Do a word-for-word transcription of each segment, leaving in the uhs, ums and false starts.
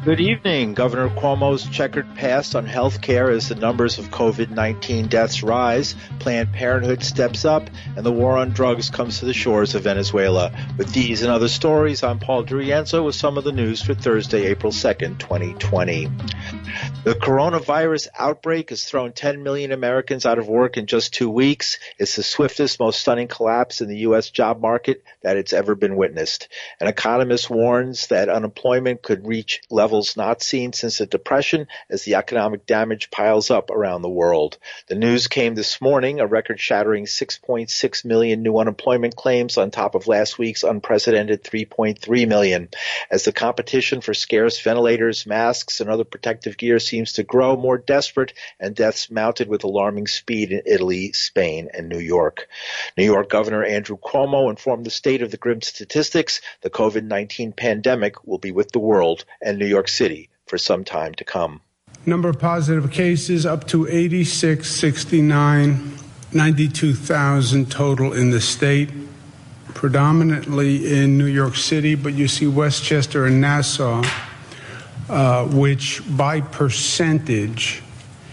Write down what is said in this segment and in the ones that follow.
Good evening. Governor Cuomo's checkered past on health care as the numbers of COVID nineteen deaths rise, Planned Parenthood steps up, and the war on drugs comes to the shores of Venezuela. With these and other stories, I'm Paul Durienzo with some of the news for Thursday, April second, twenty twenty. The coronavirus outbreak has thrown ten million Americans out of work in just two weeks. It's the swiftest, most stunning collapse in the U S job market that it's ever been witnessed. An economist warns that unemployment could reach levels not seen since the Depression as the economic damage piles up around the world. The news came this morning, a record-shattering six point six million new unemployment claims on top of last week's unprecedented three point three million. As the competition for scarce ventilators, masks, and other protective gear seems to grow more desperate and deaths mounted with alarming speed in Italy, Spain, and New York. New York Governor Andrew Cuomo informed the state of the grim statistics. The COVID nineteen pandemic will be with the world and New York City for some time to come. Number of positive cases up to eighty-six sixty-nine, ninety-two thousand total in the state, predominantly in New York City, but you see Westchester and Nassau, uh, which by percentage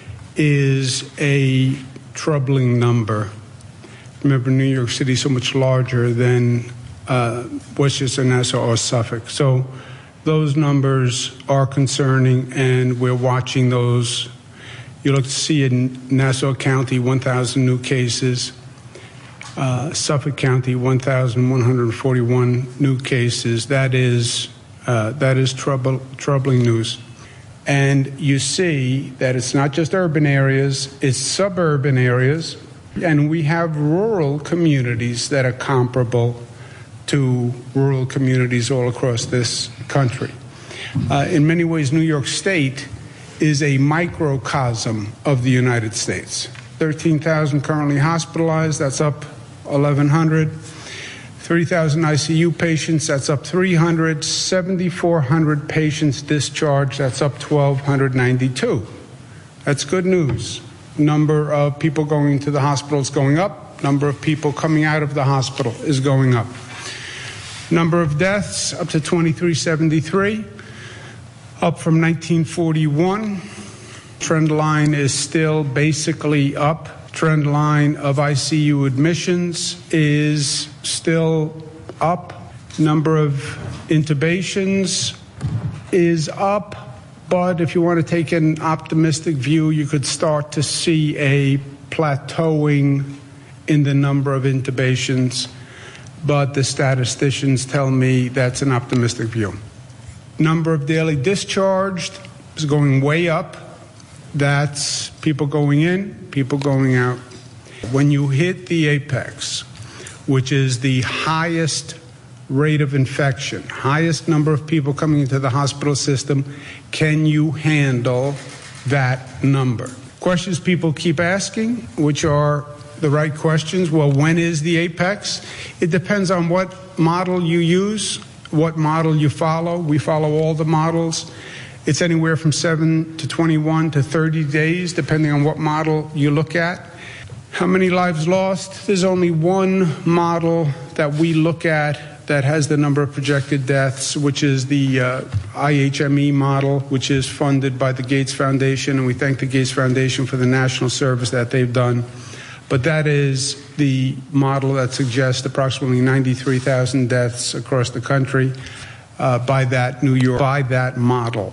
is a troubling number. Remember, New York City is so much larger than uh, Westchester, Nassau, or Suffolk. So those numbers are concerning, and we're watching those. You look to see in Nassau County, one thousand new cases. Uh, Suffolk County, one thousand one hundred forty-one new cases. That is uh, that is trouble, troubling news. And you see that it's not just urban areas, it's suburban areas, and we have rural communities that are comparable to rural communities all across this country. Uh, in many ways, New York State is a microcosm of the United States. thirteen thousand currently hospitalized, that's up eleven hundred. three thousand I C U patients, that's up three hundred. seven thousand four hundred patients discharged, that's up one thousand two hundred ninety-two. That's good news. Number of people going to the hospital is going up. Number of people coming out of the hospital is going up. Number of deaths up to twenty-three seventy-three, up from nineteen forty-one. Trend line is still basically up. Trend line of I C U admissions is still up. Number of intubations is up. But if you want to take an optimistic view, you could start to see a plateauing in the number of intubations. But the statisticians tell me that's an optimistic view. Number of daily discharged is going way up. That's people going in, people going out. When you hit the apex, which is the highest rate of infection, highest number of people coming into the hospital system, can you handle that number? Questions people keep asking, which are the right questions. Well, when is the apex? It depends on what model you use, what model you follow. We follow all the models. It's anywhere from seven to twenty-one to thirty days, depending on what model you look at. How many lives lost? There's only one model that we look at that has the number of projected deaths, which is the uh, I H M E model, which is funded by the Gates Foundation, and we thank the Gates Foundation for the national service that they've done. But that is the model that suggests approximately ninety-three thousand deaths across the country uh, by that New York, by that model.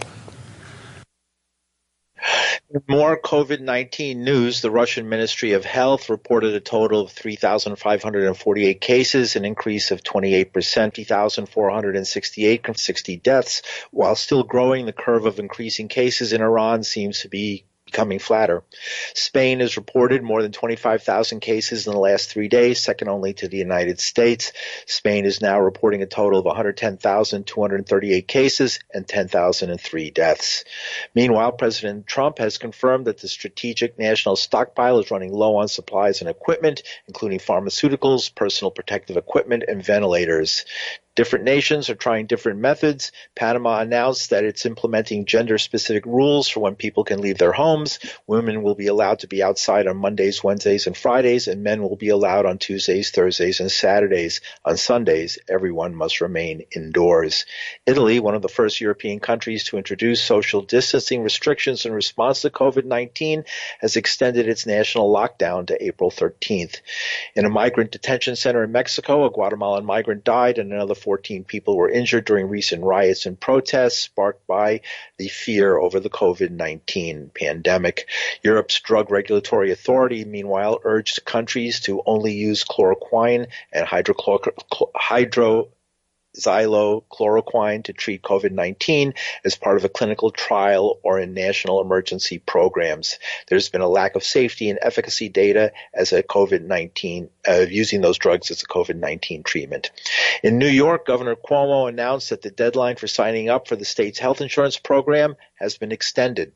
More COVID nineteen news. The Russian Ministry of Health reported a total of three thousand five hundred forty-eight cases, an increase of twenty-eight percent, fifty thousand four hundred sixty-eight, sixty deaths. While still growing, the curve of increasing cases in Iran seems to be becoming flatter. Spain has reported more than twenty-five thousand cases in the last three days, second only to the United States. Spain is now reporting a total of one hundred ten thousand two hundred thirty-eight cases and ten thousand three deaths. Meanwhile, President Trump has confirmed that the Strategic National Stockpile is running low on supplies and equipment, including pharmaceuticals, personal protective equipment, and ventilators. Different nations are trying different methods. Panama announced that it's implementing gender-specific rules for when people can leave their homes. Women will be allowed to be outside on Mondays, Wednesdays, and Fridays, and men will be allowed on Tuesdays, Thursdays, and Saturdays. On Sundays, everyone must remain indoors. Italy, one of the first European countries to introduce social distancing restrictions in response to COVID nineteen, has extended its national lockdown to April thirteenth. In a migrant detention center in Mexico, a Guatemalan migrant died and another fourteen people were injured during recent riots and protests sparked by the fear over the COVID nineteen pandemic. Europe's Drug Regulatory Authority, meanwhile, urged countries to only use chloroquine and hydrochlor- hydro xylochloroquine to treat COVID nineteen as part of a clinical trial or in national emergency programs. There's been a lack of safety and efficacy data as a COVID nineteen, uh, using those drugs as a COVID nineteen treatment. In New York, Governor Cuomo announced that the deadline for signing up for the state's health insurance program has been extended.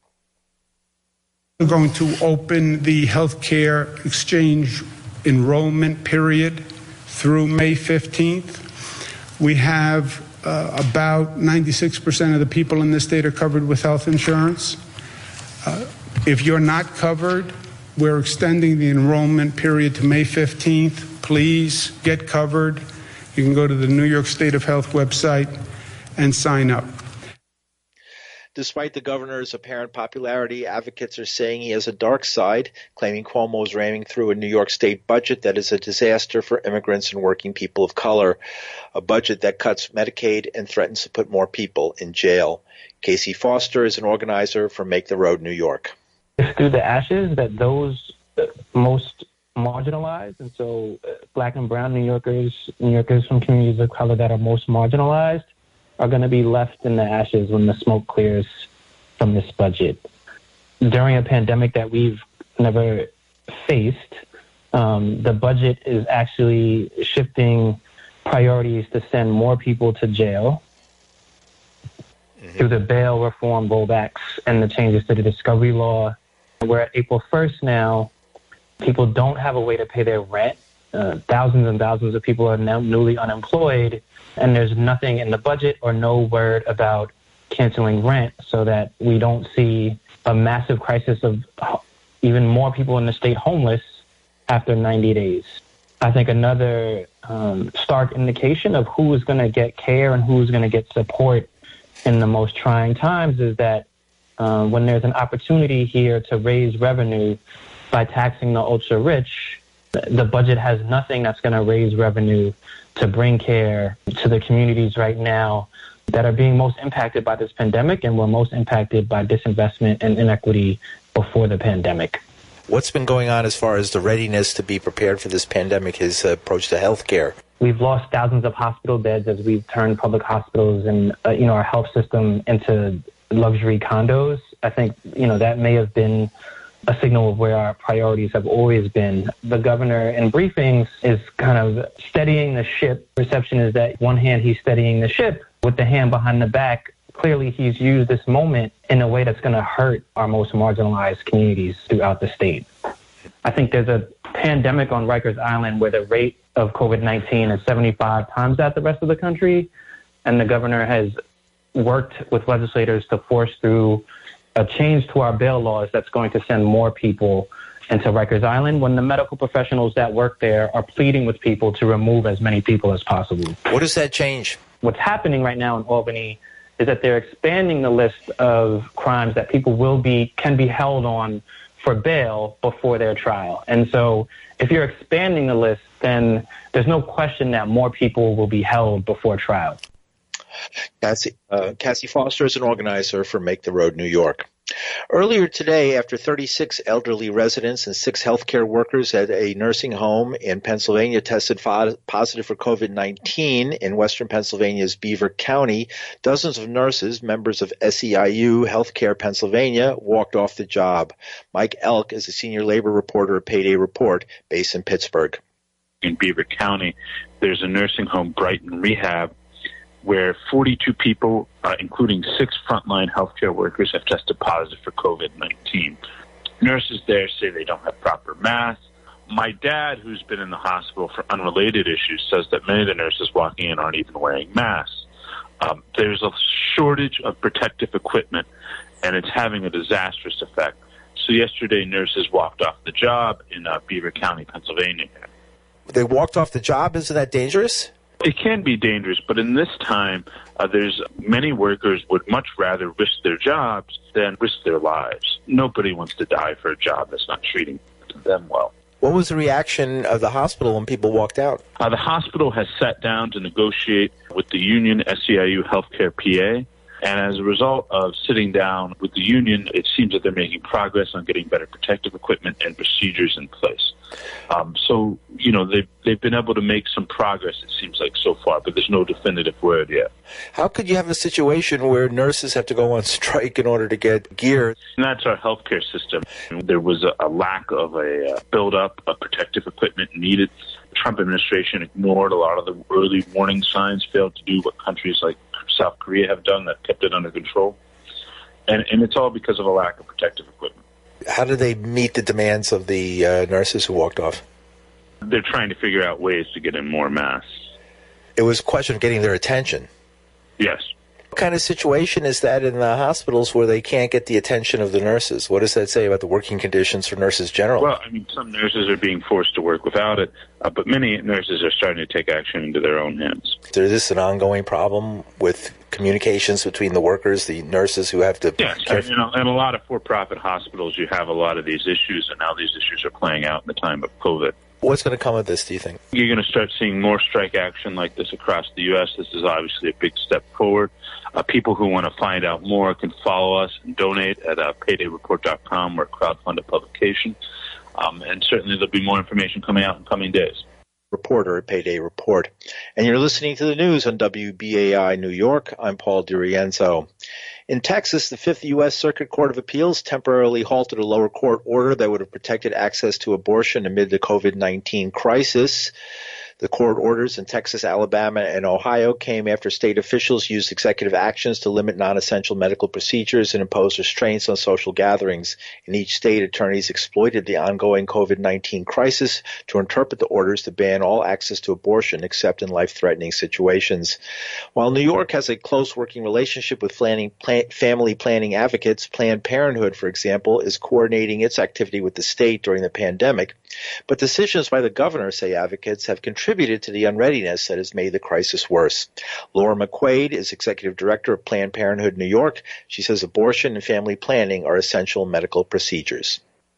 We're going to open the healthcare exchange enrollment period through May fifteenth. We have uh, about ninety-six percent of the people in the state are covered with health insurance. Uh, if you're not covered, we're extending the enrollment period to May fifteenth. Please get covered. You can go to the New York State of Health website and sign up. Despite the governor's apparent popularity, advocates are saying he has a dark side, claiming Cuomo is ramming through a New York State budget that is a disaster for immigrants and working people of color, a budget that cuts Medicaid and threatens to put more people in jail. Casey Foster is an organizer for Make the Road New York. It's through the ashes that those most marginalized, and so black and brown New Yorkers, New Yorkers from communities of color that are most marginalized, are going to be left in the ashes when the smoke clears from this budget. During a pandemic that we've never faced, um, the budget is actually shifting priorities to send more people to jail mm-hmm. through the bail reform rollbacks and the changes to the discovery law. We're at April first now. People don't have a way to pay their rent. Uh, thousands and thousands of people are now newly unemployed, and there's nothing in the budget or no word about canceling rent so that we don't see a massive crisis of even more people in the state homeless after ninety days. I think another um, stark indication of who is going to get care and who's going to get support in the most trying times is that uh, when there's an opportunity here to raise revenue by taxing the ultra-rich, the budget has nothing that's going to raise revenue to bring care to the communities right now that are being most impacted by this pandemic and were most impacted by disinvestment and inequity before the pandemic. What's been going on as far as the readiness to be prepared for this pandemic, his approach to health care? We've lost thousands of hospital beds as we've turned public hospitals and uh, you know our health system into luxury condos. I think you know that may have been a signal of where our priorities have always been. The governor in briefings is kind of steadying the ship. Perception is that one hand he's steadying the ship with the hand behind the back. Clearly he's used this moment in a way that's going to hurt our most marginalized communities throughout the state. I think there's a pandemic on Rikers Island where the rate of COVID nineteen is seventy-five times that the rest of the country, and the governor has worked with legislators to force through a change to our bail laws that's going to send more people into Rikers Island when the medical professionals that work there are pleading with people to remove as many people as possible. What does that change? What's happening right now in Albany is that they're expanding the list of crimes that people will be can be held on for bail before their trial. And so if you're expanding the list, then there's no question that more people will be held before trial. Cassie, uh, Cassie Foster is an organizer for Make the Road New York. Earlier today, after thirty-six elderly residents and six healthcare workers at a nursing home in Pennsylvania tested fo- positive for COVID nineteen in western Pennsylvania's Beaver County, dozens of nurses, members of S E I U Healthcare Pennsylvania, walked off the job. Mike Elk is a senior labor reporter at Payday Report, based in Pittsburgh. In Beaver County, there's a nursing home, Brighton Rehab, where forty-two people, uh, including six frontline healthcare workers, have tested positive for COVID nineteen. Nurses there say they don't have proper masks, My dad, who's been in the hospital for unrelated issues, says that many of the nurses walking in aren't even wearing masks. Um, there's a shortage of protective equipment, and it's having a disastrous effect. So yesterday, nurses walked off the job in uh, Beaver County, Pennsylvania. They walked off the job? Isn't that dangerous? It can be dangerous, but in this time, uh, there's many workers would much rather risk their jobs than risk their lives. Nobody wants to die for a job that's not treating them well. What was the reaction of the hospital when people walked out? Uh, the hospital has sat down to negotiate with the union S E I U Healthcare P A, and as a result of sitting down with the union, it seems that they're making progress on getting better protective equipment and procedures in place. Um, so, you know, they've, they've been able to make some progress, it seems like, so far, but there's no definitive word yet. How could you have a situation where nurses have to go on strike in order to get gear? And that's our healthcare system. There was a, a lack of a uh, buildup of protective equipment needed. The Trump administration ignored a lot of the early warning signs, failed to do what countries like South Korea have done that kept it under control. And, and it's all because of a lack of protective equipment. How do they meet the demands of the uh, nurses who walked off? They're trying to figure out ways to get in more masks. It was a question of getting their attention. Yes. What kind of situation is that in the hospitals where they can't get the attention of the nurses? What does that say about the working conditions for nurses generally? Well, I mean, some nurses are being forced to work without it, uh, but many nurses are starting to take action into their own hands. Is this an ongoing problem with communications between the workers, the nurses who have to... Yes, and, you know, in a lot of for-profit hospitals, you have a lot of these issues, and now these issues are playing out in the time of COVID. What's going to come of this, do you think? You're going to start seeing more strike action like this across the U S This is obviously a big step forward. Uh, people who want to find out more can follow us and donate at uh, payday report dot com. We're a crowdfunded publication. Um, and certainly there'll be more information coming out in coming days. Reporter at Payday Report. And you're listening to the news on W B A I New York. I'm Paul DiRienzo. In Texas, the Fifth U S Circuit Court of Appeals temporarily halted a lower court order that would have protected access to abortion amid the COVID nineteen crisis. The court orders in Texas, Alabama, and Ohio came after state officials used executive actions to limit non-essential medical procedures and impose restraints on social gatherings. In each state, attorneys exploited the ongoing COVID nineteen crisis to interpret the orders to ban all access to abortion except in life-threatening situations. While New York has a close working relationship with planning, plan, family planning advocates, Planned Parenthood, for example, is coordinating its activity with the state during the pandemic. But decisions by the governor, say advocates, have contributed to the unreadiness that has made the crisis worse. Laura McQuaid is executive director of Planned Parenthood New York. She says abortion and family planning are essential medical procedures.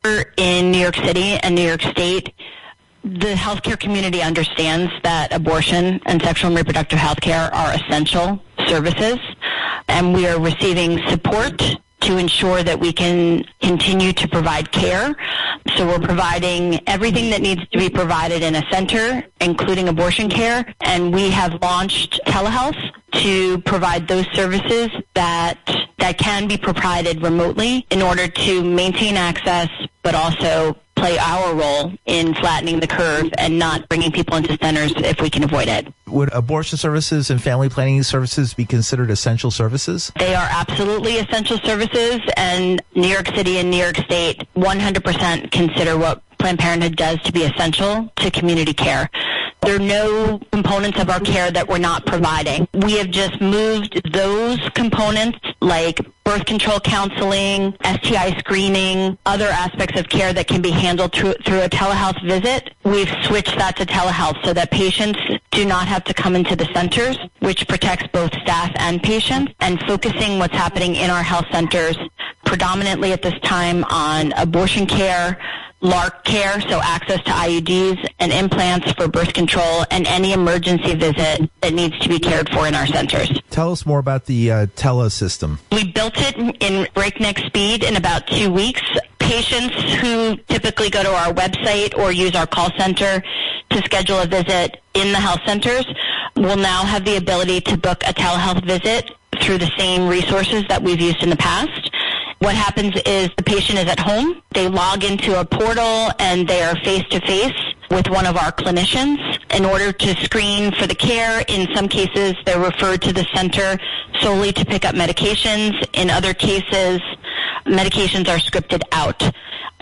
In New York City and New York State, the healthcare community understands that abortion and sexual and reproductive health care are essential services, and we are receiving support to ensure that we can continue to provide care. So we're providing everything that needs to be provided in a center, including abortion care, and we have launched telehealth to provide those services that that can be provided remotely in order to maintain access, but also play our role in flattening the curve and not bringing people into centers if we can avoid it. Would abortion services and family planning services be considered essential services? They are absolutely essential services, and New York City and New York State one hundred percent consider what Planned Parenthood does to be essential to community care. There are no components of our care that we're not providing. We have just moved those components like birth control counseling, S T I screening, other aspects of care that can be handled through, through a telehealth visit. We've switched that to telehealth so that patients do not have to come into the centers, which protects both staff and patients, and focusing what's happening in our health centers predominantly at this time on abortion care, L A R C care, so access to I U Ds and implants for birth control, and any emergency visit that needs to be cared for in our centers. Tell us more about the uh, tele system. We built it in breakneck speed in about two weeks. Patients who typically go to our website or use our call center to schedule a visit in the health centers will now have the ability to book a telehealth visit through the same resources that we've used in the past. What happens is the patient is at home, they log into a portal, and they are face-to-face with one of our clinicians in order to screen for the care. In some cases, they're referred to the center solely to pick up medications. In other cases, medications are scripted out.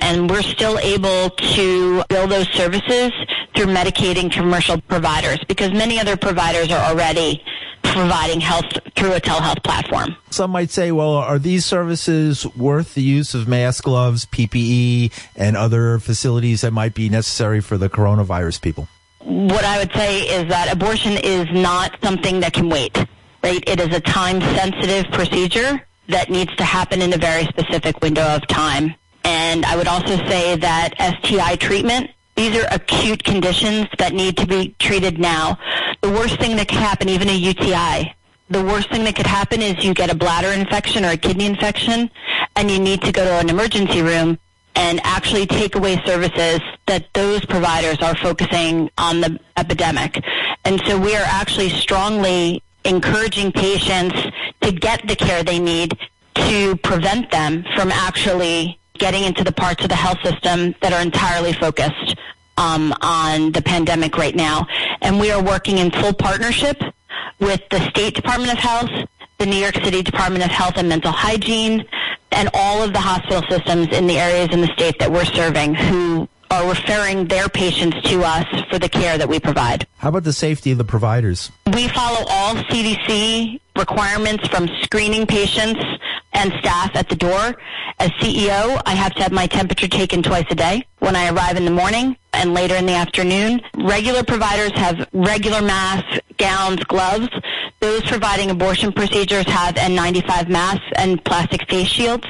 And we're still able to bill those services through Medicaid and commercial providers because many other providers are already providing health through a telehealth platform. Some might say, well, are these services worth the use of masks, gloves, P P E, and other facilities that might be necessary for the coronavirus people? What I would say is that abortion is not something that can wait, right? It is a time-sensitive procedure that needs to happen in a very specific window of time. And I would also say that S T I treatment, these are acute conditions that need to be treated now. The worst thing that could happen, even a U T I, the worst thing that could happen is you get a bladder infection or a kidney infection, and you need to go to an emergency room and actually take away services that those providers are focusing on the epidemic. And so we are actually strongly encouraging patients to get the care they need to prevent them from actually getting into the parts of the health system that are entirely focused um, on the pandemic right now. And we are working in full partnership with the State Department of Health, the New York City Department of Health and Mental Hygiene, and all of the hospital systems in the areas in the state that we're serving who are referring their patients to us for the care that we provide. How about the safety of the providers? We follow all C D C requirements from screening patients and staff at the door. As C E O, I have to have my temperature taken twice a day when I arrive in the morning and later in the afternoon. Regular providers have regular masks, gowns, gloves. Those providing abortion procedures have N ninety-five masks and plastic face shields.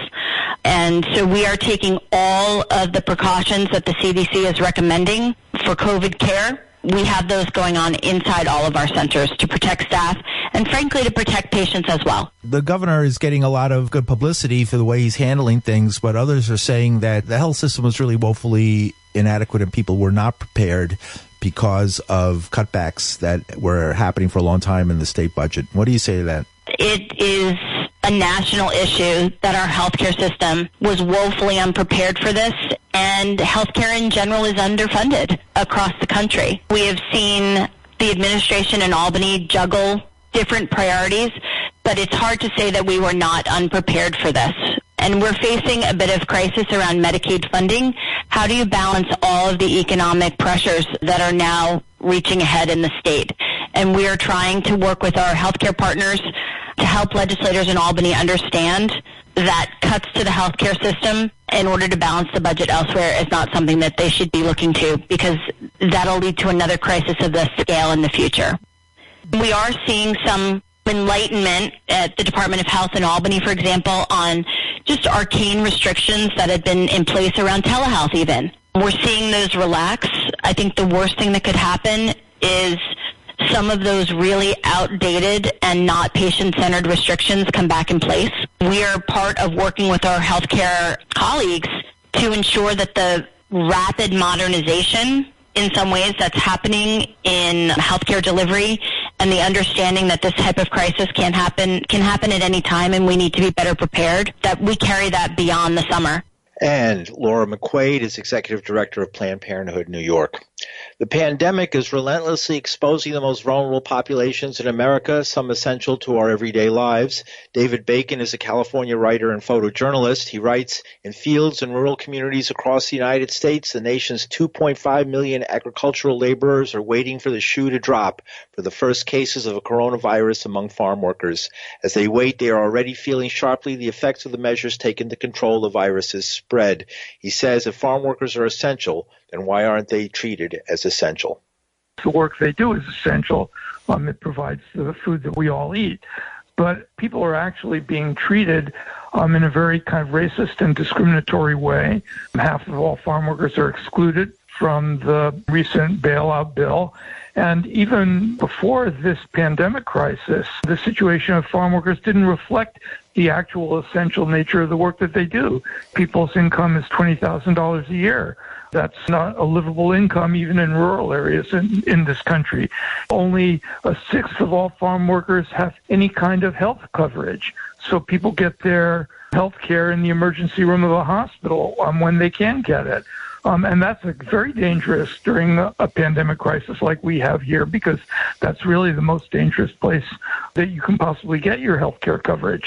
And so we are taking all of the precautions that the C D C is recommending for COVID care. We have those going on inside all of our centers to protect staff and, frankly, to protect patients as well. The governor is getting a lot of good publicity for the way he's handling things, but others are saying that the health system was really woefully inadequate and people were not prepared because of cutbacks that were happening for a long time in the state budget. What do you say to that? It is a national issue that our healthcare system was woefully unprepared for this, and healthcare in general is underfunded across the country. We have seen the administration in Albany juggle different priorities, but it's hard to say that we were not unprepared for this. And we're facing a bit of crisis around Medicaid funding. How do you balance all of the economic pressures that are now reaching ahead in the state? And we are trying to work with our healthcare partners to help legislators in Albany understand that cuts to the healthcare system in order to balance the budget elsewhere is not something that they should be looking to, because that'll lead to another crisis of this scale in the future. We are seeing some enlightenment at the Department of Health in Albany, for example, on just arcane restrictions that had been in place around telehealth even. We're seeing those relax. I think the worst thing that could happen is some of those really outdated and not patient-centered restrictions come back in place. We are part of working with our healthcare colleagues to ensure that the rapid modernization in some ways that's happening in healthcare delivery and the understanding that this type of crisis can happen can happen at any time and we need to be better prepared, that we carry that beyond the summer. And Laura McQuaid is Executive Director of Planned Parenthood New York. The pandemic is relentlessly exposing the most vulnerable populations in America, some essential to our everyday lives. David Bacon is a California writer and photojournalist. He writes, in fields and rural communities across the United States, the nation's two point five million agricultural laborers are waiting for the shoe to drop for the first cases of a coronavirus among farm workers. As they wait, they are already feeling sharply the effects of the measures taken to control the virus's spread. He says if farm workers are essential, then why aren't they treated as essential? The work they do is essential. Um, it provides the food that we all eat. But people are actually being treated um, in a very kind of racist and discriminatory way. Half of all farm workers are excluded from the recent bailout bill. And even before this pandemic crisis, the situation of farm workers didn't reflect the actual essential nature of the work that they do. People's income is twenty thousand dollars a year. That's not a livable income even in rural areas in, in this country. Only a sixth of all farm workers have any kind of health coverage. So people get their health care in the emergency room of a hospital um, when they can get it. Um, and that's a very dangerous during a, a pandemic crisis like we have here, because that's really the most dangerous place that you can possibly get your health care coverage.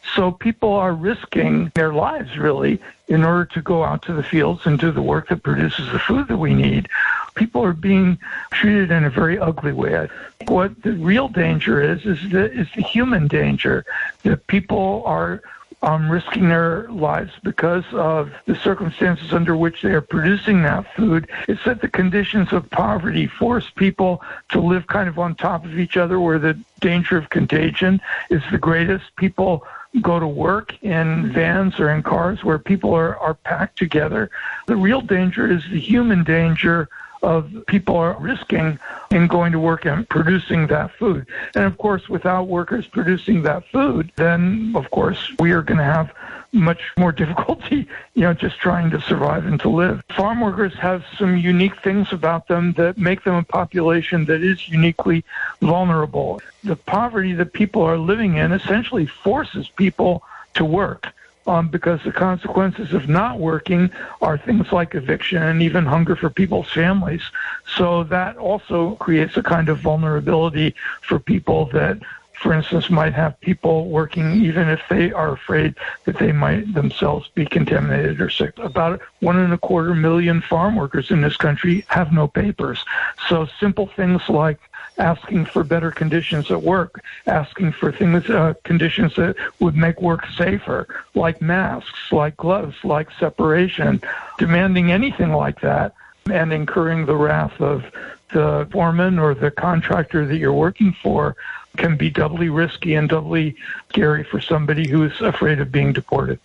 So people are risking their lives, really, in order to go out to the fields and do the work that produces the food that we need. People are being treated in a very ugly way. What the real danger is, is the, is the human danger, that people are um, risking their lives because of the circumstances under which they are producing that food. It's that the conditions of poverty force people to live kind of on top of each other, where the danger of contagion is the greatest. People go to work in vans or in cars where people are, are packed together. The real danger is the human danger of people are risking in going to work and producing that food. And of course, without workers producing that food, then of course we are going to have much more difficulty, you know, just trying to survive and to live. Farm workers have some unique things about them that make them a population that is uniquely vulnerable. The poverty that people are living in essentially forces people to work. Um, because the consequences of not working are things like eviction and even hunger for people's families. So that also creates a kind of vulnerability for people that, for instance, might have people working even if they are afraid that they might themselves be contaminated or sick. About one and a quarter million farm workers in this country have no papers. So simple things like asking for better conditions at work, asking for things, uh, conditions that would make work safer, like masks, like gloves, like separation, demanding anything like that, and incurring the wrath of the foreman or the contractor that you're working for can be doubly risky and doubly scary for somebody who is afraid of being deported.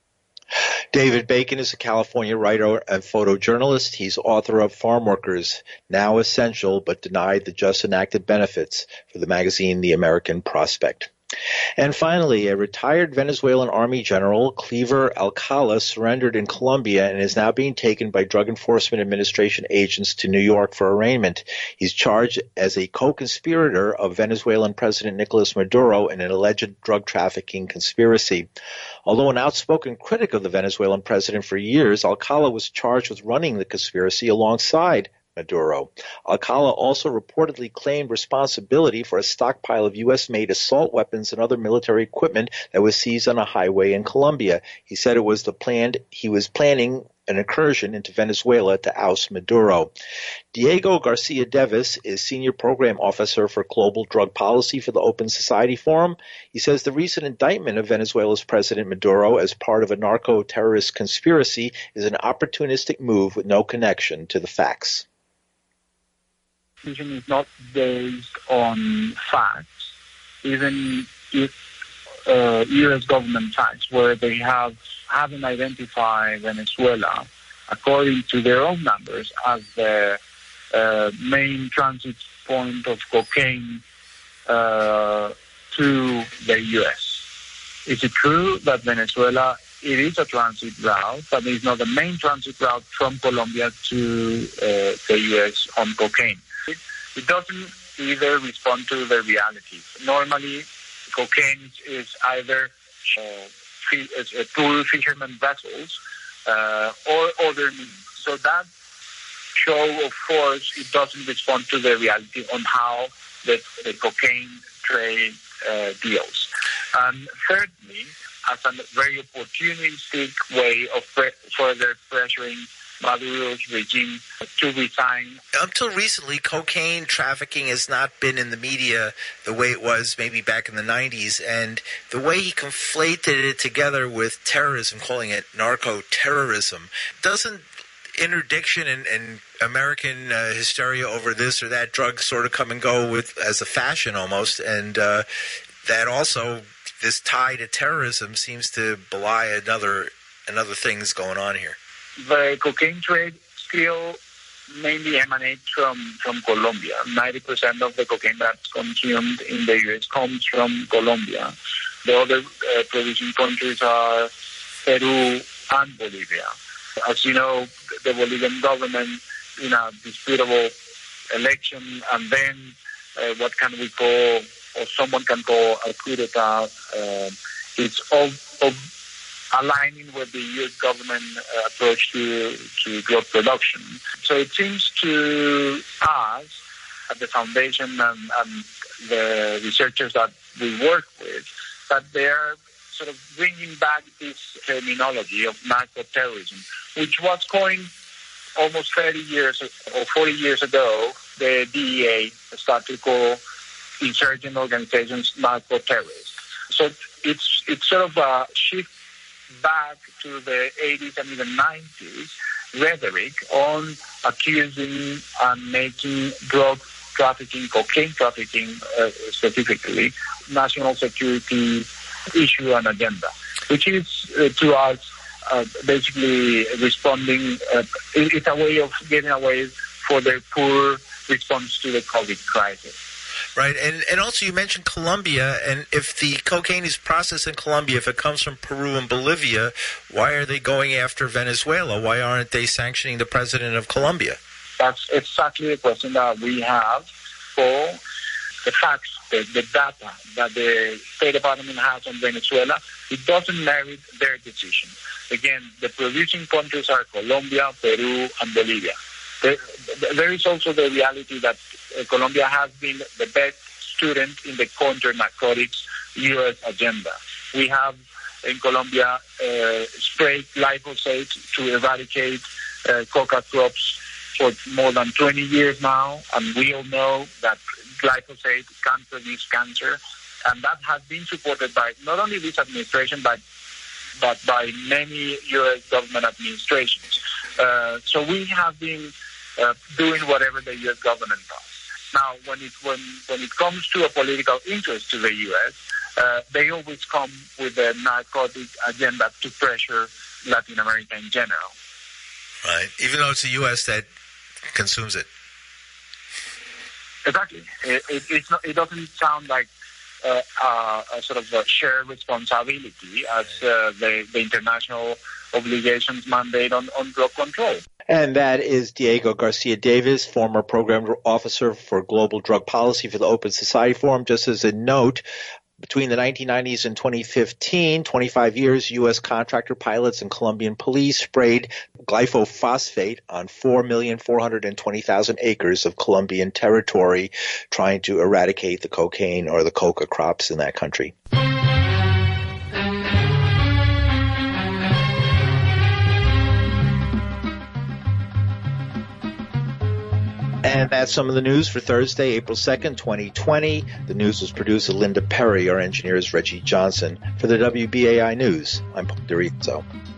David Bacon is a California writer and photojournalist. He's author of Farm Workers, Now Essential but Denied the Just Enacted Benefits, for the magazine The American Prospect. And finally, a retired Venezuelan Army general, Clever Alcala, surrendered in Colombia and is now being taken by Drug Enforcement Administration agents to New York for arraignment. He's charged as a co-conspirator of Venezuelan President Nicolas Maduro in an alleged drug trafficking conspiracy. Although an outspoken critic of the Venezuelan president for years, Alcala was charged with running the conspiracy alongside Maduro. Alcala also reportedly claimed responsibility for a stockpile of U S-made assault weapons and other military equipment that was seized on a highway in Colombia. He said it was the planned he was planning an incursion into Venezuela to oust Maduro. Diego Garcia Devis is Senior Program Officer for Global Drug Policy for the Open Society Forum. He says the recent indictment of Venezuela's President Maduro as part of a narco-terrorist conspiracy is an opportunistic move with no connection to the facts. Decision is not based on facts, even if uh, U S government facts, where they have haven't identified Venezuela, according to their own numbers, as the uh, main transit point of cocaine uh, to the U S. Is it true that Venezuela, it is a transit route, but it's not the main transit route from Colombia to uh, the U S on cocaine? It, it doesn't either respond to the realities. Normally, cocaine is either uh, fi- uh, through fishermen vessels uh, or other means. So that show of force, it doesn't respond to the reality on how the, the cocaine trade uh, deals. And thirdly, as a very opportunistic way of pre- further pressuring Maduro's regime to resign. Until recently, cocaine trafficking has not been in the media the way it was maybe back in the nineties, and the way he conflated it together with terrorism, calling it narco-terrorism, doesn't interdiction and, and American uh, hysteria over this or that drug sort of come and go with as a fashion almost, and uh, that also this tie to terrorism seems to belie another another things going on here. The cocaine trade still mainly emanates from, from Colombia. ninety percent of the cocaine that's consumed in the U S comes from Colombia. The other uh, producing countries are Peru and Bolivia. As you know, the Bolivian government, in a disputable election, and then uh, what can we call, or someone can call, a coup d'etat, uh, it's all, all aligning with the U S government uh, approach to, to drug production. So it seems to us at the foundation and, and the researchers that we work with that there are sort of bringing back this terminology of narco-terrorism, which was coined almost thirty years or forty years ago. The D E A started to call insurgent organizations narco-terrorists. So it's it's sort of a shift back to the eighties and even nineties rhetoric on accusing and making drug trafficking, cocaine trafficking uh, specifically, national security issue and agenda, which is uh, to us uh, basically responding, uh, it's a way of getting away for their poor response to the COVID crisis. Right, and and also you mentioned Colombia, and if the cocaine is processed in Colombia, if it comes from Peru and Bolivia, why are they going after Venezuela? Why aren't they sanctioning the president of Colombia? That's exactly the question that we have for the facts, the, the data that the State Department has on Venezuela. It doesn't merit their decision. Again, the producing countries are Colombia, Peru, and Bolivia. There, there is also the reality that uh, Colombia has been the best student in the counter-narcotics U S agenda. We have in Colombia uh, sprayed glyphosate to eradicate uh, coca crops for more than twenty years now, and we all know that glyphosate can produce cancer, and that has been supported by not only this administration, but but by many U S government administrations. Uh, so we have been uh, doing whatever the U S government does. Now, when it when when it comes to a political interest to the U S, uh, they always come with a narcotic agenda to pressure Latin America in general. Right, even though it's the U S that consumes it. Exactly. It, it, it's not, it doesn't sound like uh, uh, a sort of a shared responsibility as uh, the, the international obligations mandate on, on drug control. And that is Diego Garcia Davis, former program officer for global drug policy for the Open Society Forum. Just as a note, between the nineteen nineties and twenty fifteen, twenty-five years, U S contractor pilots and Colombian police sprayed glyphosate on four million four hundred twenty thousand acres of Colombian territory, trying to eradicate the cocaine or the coca crops in that country. And that's some of the news for Thursday, April second, twenty twenty. The news was produced by Linda Perry. Our engineer is Reggie Johnson. For the W B A I News, I'm Paul DeRizzo.